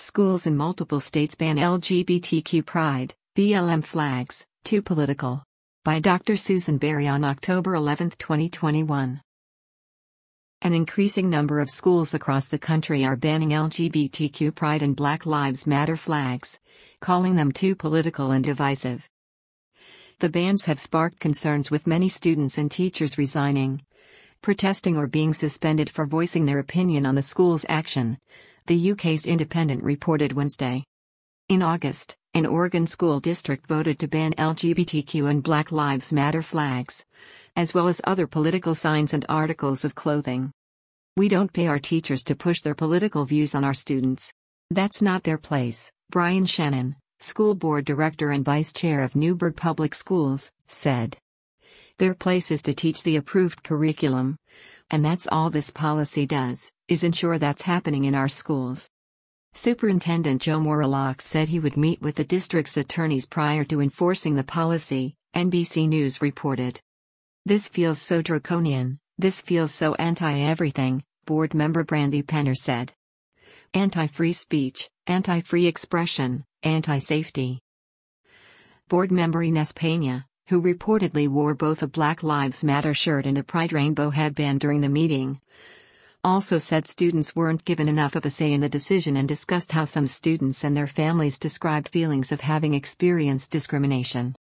Schools in multiple states ban LGBTQ pride, BLM flags, too political. By Dr. Susan Berry on October 11, 2021. An increasing number of schools across the country are banning LGBTQ pride and Black Lives Matter flags, calling them too political and divisive. The bans have sparked concerns with many students and teachers resigning, protesting or being suspended for voicing their opinion on the school's action, the UK's Independent reported Wednesday. In August, an Oregon school district voted to ban LGBTQ and Black Lives Matter flags, as well as other political signs and articles of clothing. We don't pay our teachers to push their political views on our students. That's not their place, Brian Shannon, school board director and vice chair of Newburgh Public Schools, said. Their place is to teach the approved curriculum, and that's all this policy does, is ensure that's happening in our schools. Superintendent Joe Morlock said he would meet with the district's attorneys prior to enforcing the policy, NBC News reported. This feels so draconian, this feels so anti-everything, board member Brandy Penner said. Anti-free speech, anti-free expression, anti-safety. Board member Ines Pena, who reportedly wore both a Black Lives Matter shirt and a Pride rainbow headband during the meeting, also said students weren't given enough of a say in the decision and discussed how some students and their families described feelings of having experienced discrimination.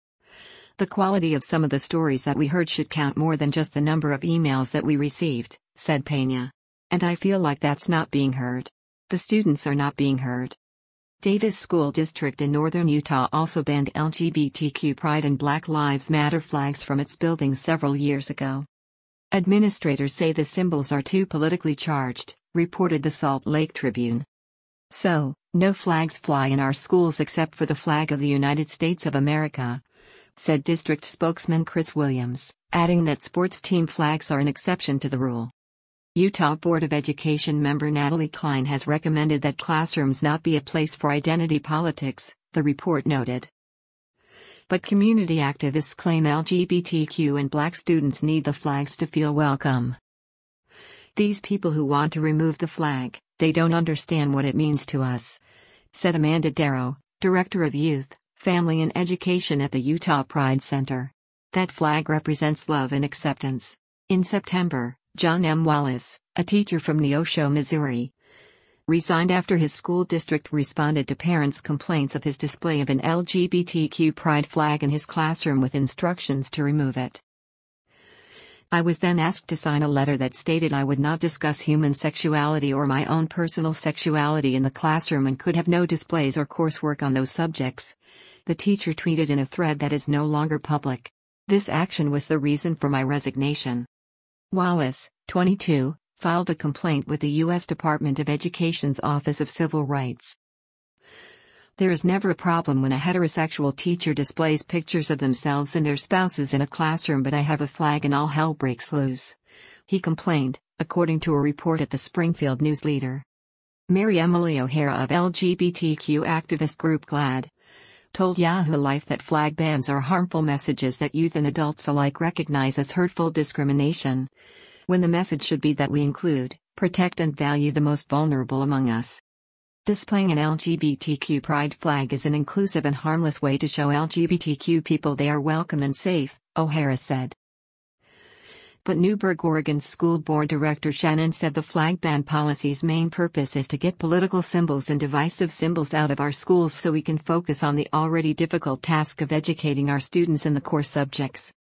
The quality of some of the stories that we heard should count more than just the number of emails that we received, said Pena. And I feel like that's not being heard. The students are not being heard. Davis School District in northern Utah also banned LGBTQ pride and Black Lives Matter flags from its buildings several years ago. Administrators say the symbols are too politically charged, reported the Salt Lake Tribune. So, no flags fly in our schools except for the flag of the United States of America, said district spokesman Chris Williams, adding that sports team flags are an exception to the rule. Utah Board of Education member Natalie Klein has recommended that classrooms not be a place for identity politics, the report noted. But community activists claim LGBTQ and Black students need the flags to feel welcome. These people who want to remove the flag, they don't understand what it means to us, said Amanda Darrow, Director of Youth, Family and Education at the Utah Pride Center. That flag represents love and acceptance. In September, John M. Wallace, a teacher from Neosho, Missouri, resigned after his school district responded to parents' complaints of his display of an LGBTQ pride flag in his classroom with instructions to remove it. I was then asked to sign a letter that stated I would not discuss human sexuality or my own personal sexuality in the classroom and could have no displays or coursework on those subjects, the teacher tweeted in a thread that is no longer public. This action was the reason for my resignation. Wallace, 22, filed a complaint with the U.S. Department of Education's Office of Civil Rights. There is never a problem when a heterosexual teacher displays pictures of themselves and their spouses in a classroom, but I have a flag and all hell breaks loose, he complained, according to a report at the Springfield News Leader. Mary Emily O'Hara of LGBTQ activist group GLAAD told Yahoo Life that flag bans are harmful messages that youth and adults alike recognize as hurtful discrimination, when the message should be that we include, protect and value the most vulnerable among us. Displaying an LGBTQ pride flag is an inclusive and harmless way to show LGBTQ people they are welcome and safe, O'Hara said. But Newburgh, Oregon School Board Director Shannon said the flag ban policy's main purpose is to get political symbols and divisive symbols out of our schools so we can focus on the already difficult task of educating our students in the core subjects.